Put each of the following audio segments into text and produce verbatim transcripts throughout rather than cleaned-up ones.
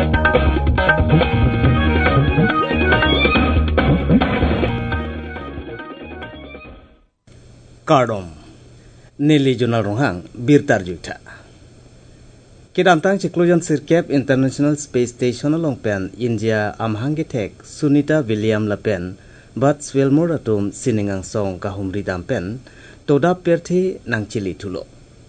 Kardom Nili Jonal Ronghang Birtar Juta Kidam tang Chiklojan Sirkep International Space Station along pen India Amhangitek Sunita William Lapen Bats Wilmore atom Siningang Song Kahumri Dampen Todap Perthi Nangchili Tulo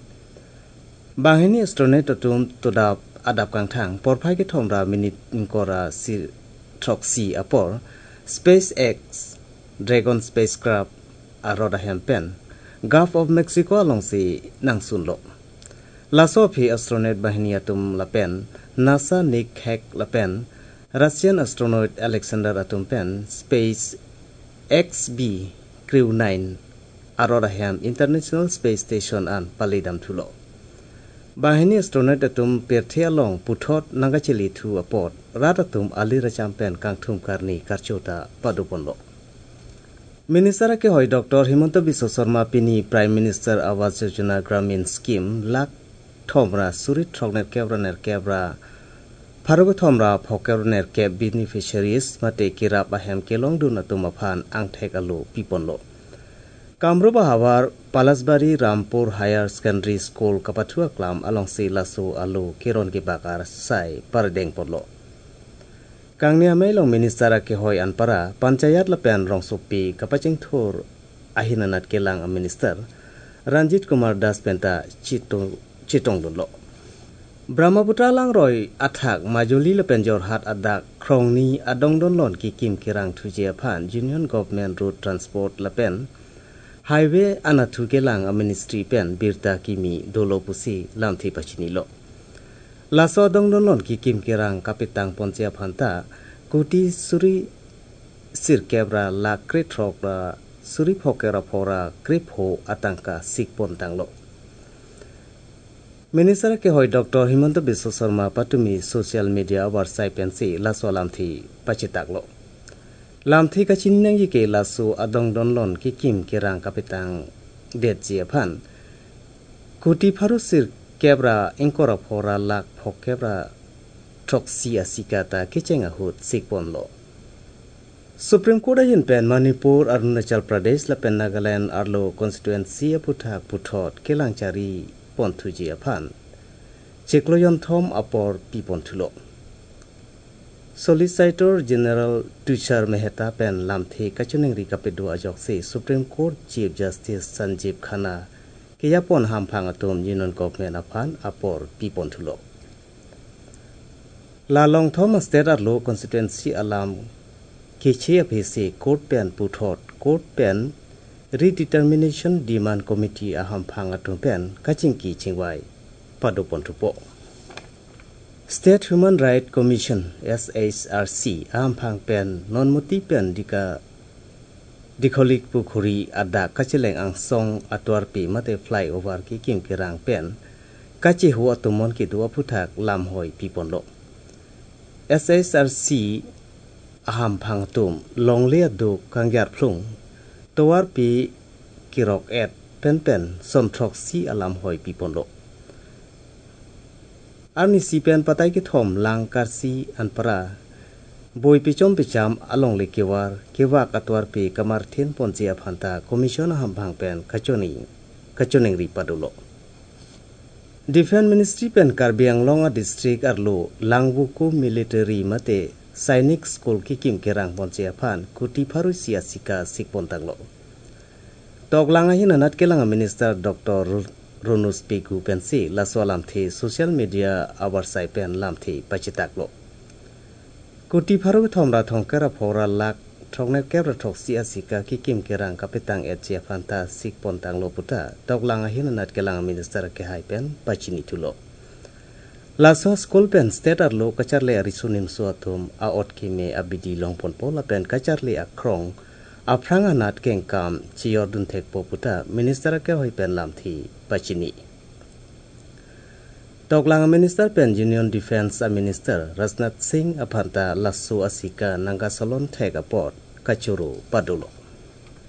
Bahini astronaut atom Todap Adap Kang Thang Porpai ke Thomra Minit Inkora Sir Troxy Apor SpaceX Dragon spacecraft Aroda Hempen Gulf of Mexico along si nang sunlo. Laso phi astronaut bahini atum lapen NASA Nick Hack lapen Russian astronaut Alexander atum pen Space X B Crew nine Aurora Ham International Space Station an palidam thulo. Bahini astronaut atum perthi along puthot nangachili thu apot ratatum ali racham pen kangthum karni karchota paduponlo. Minister ke hoy Doctor Himanta Biswa Sharma Pini Prime Minister Awas Yojana Gramin Scheme lak thomra surit thogner kebra kebra pharogo thomra phokebner ke beneficiaries mate kira bahem kelong dun atumaphan angthek alu piponlo Kamruba Hawar Palasbari Rampur Higher Secondary School Kapathua Klam along si lasu alu kiron ki bakar sai pardeng podlo Kangnia mailong minister ke hoy anpara panchayat lapen rong sopi kapaching thor ahinanat kelang a minister Ranjit Kumar Das penta chitong chitong lo Brahmaputra lang roy athak majuli lapen jorhat adak krongni adong don lon ki kim kirang thujia phan Union Government Road Transport lapen highway anathu kelang a ministry pen birta kimi dolo pusi lamthi pachini lo Laso dong don lon ki kim kirang kapitang ponsia phanta kuti suri sir kebra la kretrok ra suri phokera phora kripho atangka sikpon tanglo Minister ke hoy Doctor Himanta Biswa Sharma patumi social media website pensi laso lamthi pachitaklo lamthi kachinang ke laso adong don lon ki kim kirang kapitang det ji phan kuti pharu sir Kebra inkora phora lak phok kebra troxia sikata kichenga hut sikpon lo Supreme Court in pen Manipur Arunachal Pradesh la pen Nagaland arlo constituency puthak puthot kelangchari ponthuji aphan Chekloyon thom apor pipon thulo Solicitor General Tushar Mehta pen lamthi kachunengri kapedu ajok se Supreme Court Chief Justice Sanjeev Khanna Kaya pon hampang atom Union Government aphan apor pipon thulo. La long Thomas State arlo constituency alam kiche apese court pen puthot court pen redetermination demand committee a hampang atom pen kachingki chingwai padopon thupo. State Human Rights Commission S H R C hampang pen non-muti pen dika Dikolik pukhuri ada kacheleng ang song atwar pi mate flyover ki kim kirang pen kachi huwa tumon ki dua puthak lam hoi pipon lo S H R C aham phang tum long le du kangyar phlung tawar pi kirok et pen pen som throk si alam hoi pipon lo arni si pen patai ki thom lang karsi anpara Boy pichom picham along le kewar kewa katwar pe kamar thin ponjia phanta commission hambang pen kachoni kachoning ri padulo Defense Ministry pen Karbi Anglong district arlo langbuku military mate sainik school ki kim kerang ponjia phan kuti pharu sia sika sikpon tanglo Toglanga hinanat kelang minister Doctor Ronus Pegu pensi laswalam the social media our site pen lamthi pachitaklo Kuti pharu thomra thongkara phora lak thongne kebra thoksi asika ki kim kerang kapitang etche phanta sikpon tanglo puta toglanga hinanat kelang minister ke haipen pachini thulo Laso school pen state arlo kacharle arisunim suathum a otki me abidi longpon pola pen kacharle akrong apranga nat kengkam chiordun thekpo puta minister ke hoipen lamthi pachini Toglang Minister Pen Union Defense Minister Rajnath Singh aphanta lasso asika nangasalon thega port kachuru padulo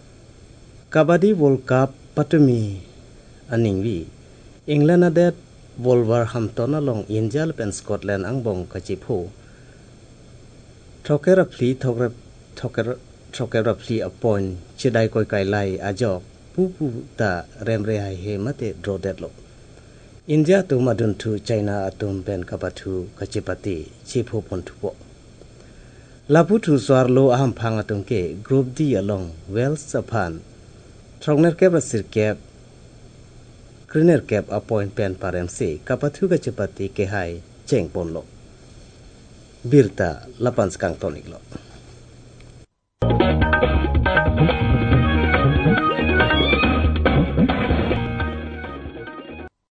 Kabaddi World Cup patumi aningwi England adet Wolverhampton along India pen Scotland ang bong kachipu thokera phli thokera thokera thokera phli appoint chidai koi kai lai ajok pu pu ta remre hai he mate draw that lo India tu madun thu China atum pen kapathu kachipati chipu pon thu po lapu thu swarlo aham phang atung ke group D along Wales Japan thokner ke basir ke Greener cap appoint pen parem se kapathu kachipati ke hai cheng pon lo birta lapan skang tonik lo